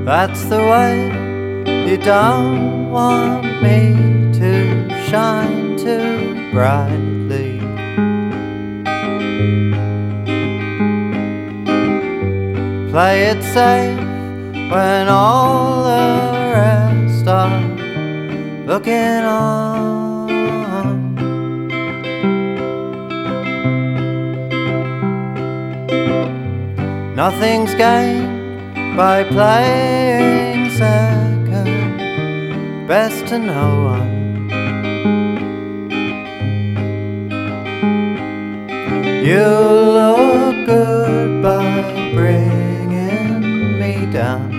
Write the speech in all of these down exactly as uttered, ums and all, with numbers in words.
That's the way you don't want me to shine too brightly. Play it safe when all the rest are looking on. Nothing's gained by playing second best to no one. You look good by bringing me down.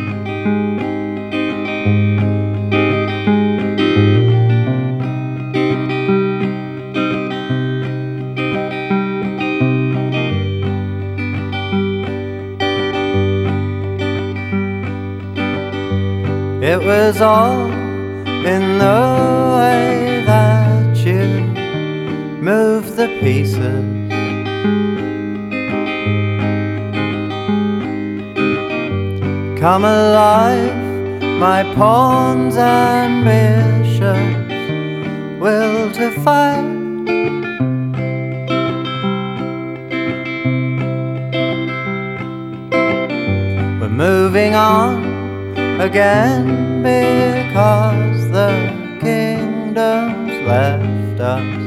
It was all in the way that you moved the pieces. Come alive, my pawns and bishops, will to fight. We're moving on again because the kingdom's left us.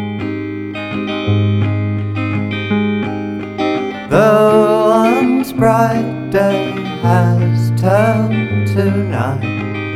The once bright day has turned to night.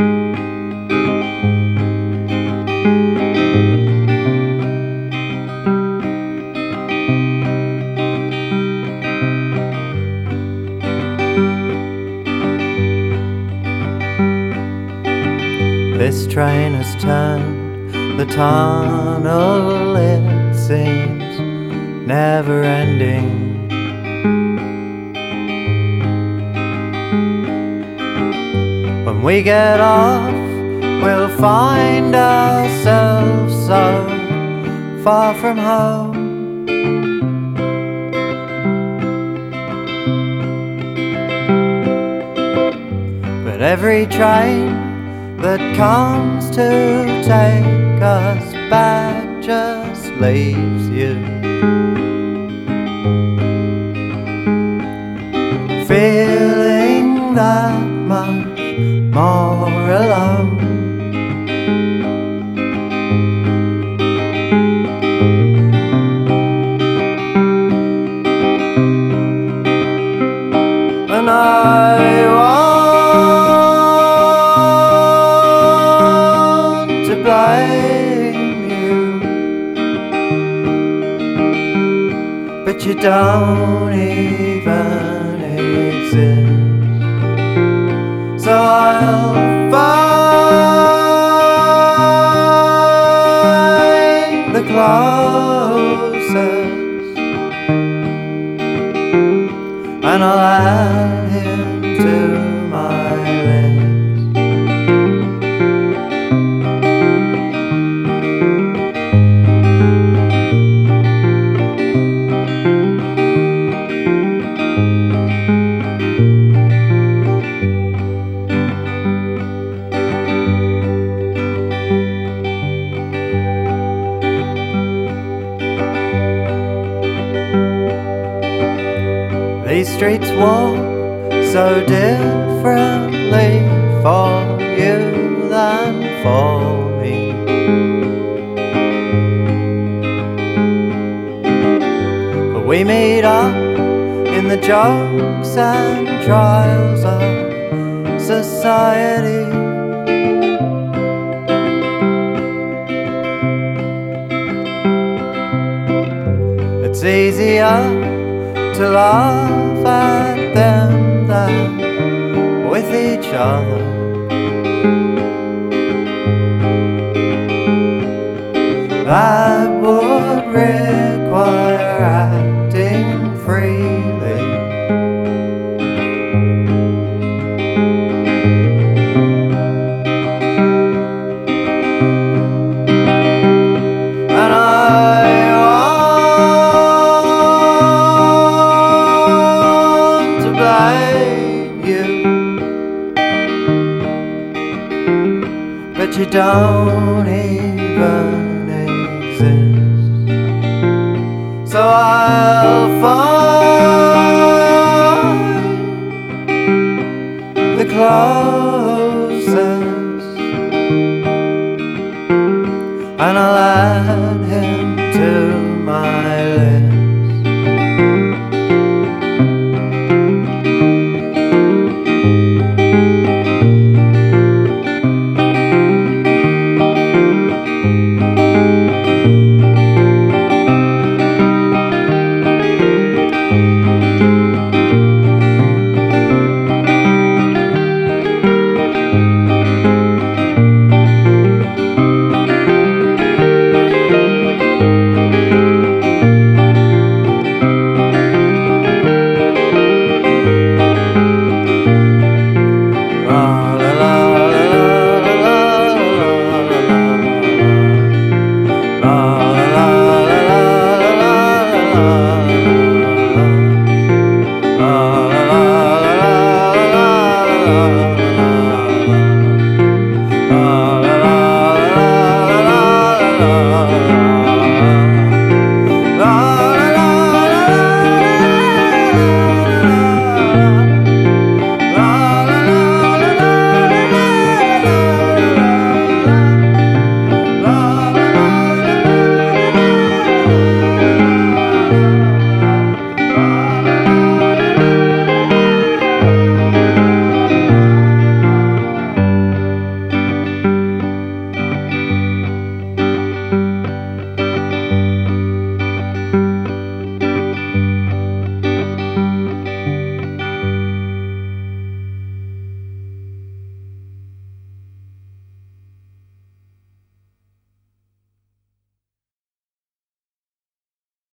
This train has turned the tunnel, it seems never ending. When we get off, we'll find ourselves so far from home. But every train that comes to take us back just leaves you feeling that much more alone. And I want to blame you, but you don't even exist. So I'll find the closest, and I'll add him to my list. These streets walk so differently for you than for me. But we meet up in the jokes and trials of society. It's easier to laugh at them than with each other. That would require acting freely. And I want to blame you, don't even exist. So I'll find the clouds